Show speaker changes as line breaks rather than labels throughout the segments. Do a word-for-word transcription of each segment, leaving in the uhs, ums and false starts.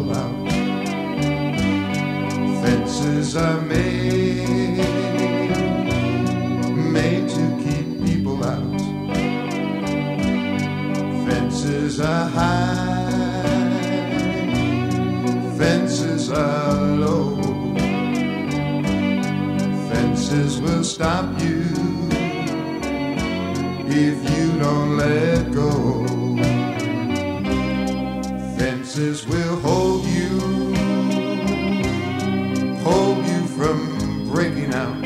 people out. Fences are made, made to keep people out. Fences are high, fences are low. Fences will stop you if you don't let go. Fences will hold you, hold you from breaking out.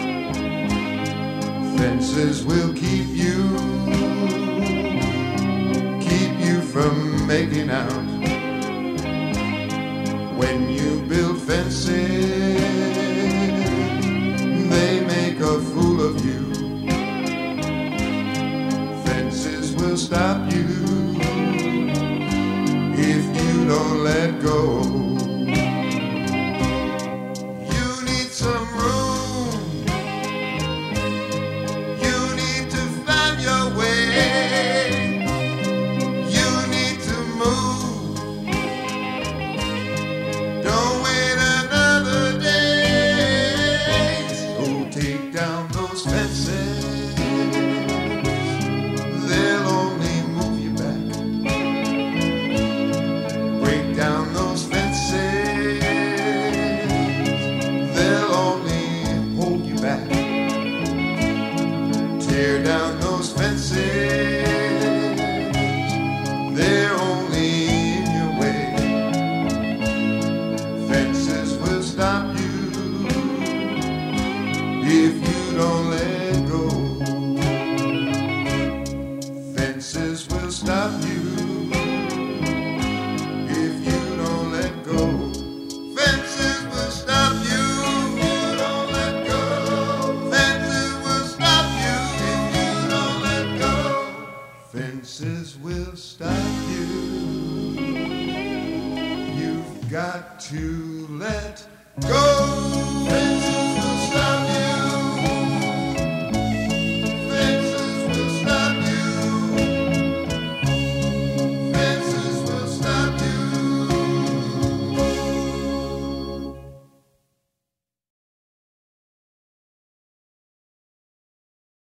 Fences will keep you, keep you from making out. When you build fences, they make a fool of you. Fences will stop you if you don't let go. You need some room, you need to find your way, you need to move. Don't wait another day. So take down those fences, they'll only move you back. Break down those fences, they'll only hold you back. Tear down those fences, they're only in your way. Fences will stop you if you don't let go. Fences will stop you if you don't let go. Fences will stop you if you don't let go. Fences will stop you if you don't let go. Fences will stop you. You've got to let go.